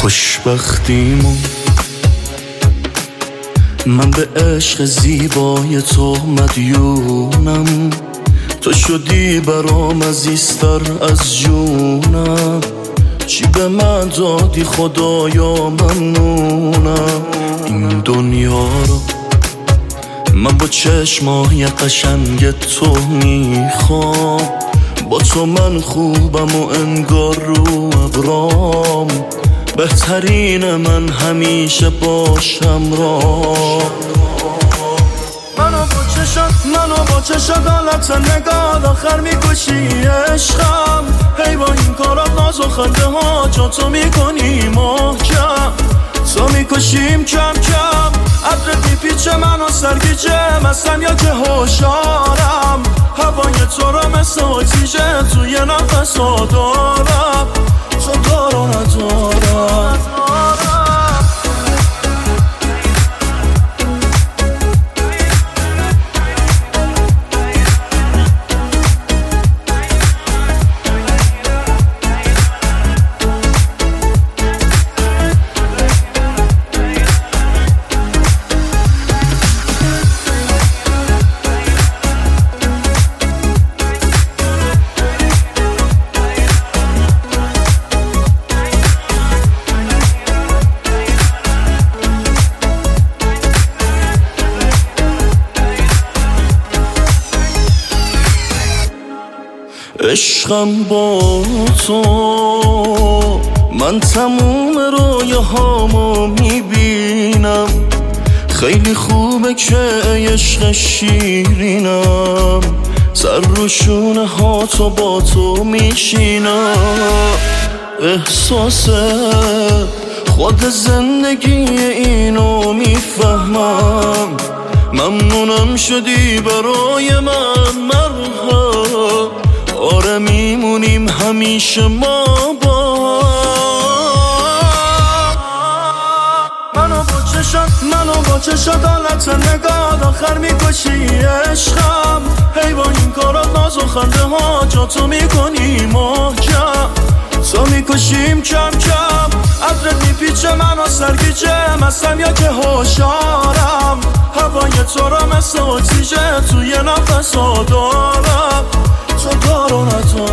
خوشبختیمو من به عشق زیبای تو مدیونم، تو شدی برام عزیزتر از جونم، چی به من دادی خدایا ممنونم. این دنیا رو من با چشمای قشنگ تو میخوام، با تو من خوبم و انگار رو ابرام، بهترین من همیشه باشم را. منو با چشات حالت نگاه آخر میکشی عشقم، هی با این کارات ناز و خنده ها جا تو میکنی محکم، تو میکشیم کم کم، عطرت میپیچه منو سرگیجه، مثلم یا که هوشارم، هوای تو را مثل آتیشه توی نفس ها دارم، تو دارو ندارم. عشقم با تو من تموم رویاهامو میبینم، خیلی خوبه که عشق شیرینم، سر رو شونه ها تو با تو میشینم، احساس خود زندگی اینو میفهمم، ممنونم شدی برای من مرهم، آره میمونیم همیشه ما با. منو با چشات حالت نگاه آخر میکشی عشقم، هی با این کارات ناز و خنده ها جا تو میکنی محکم، تو میکشیم کم کم، عطرت میپیچه منو سرگیجه، مثلم یا که هوشارم، هوای تو را مثل آتیشه توی نفس ها دارم، تو دارو ندارم.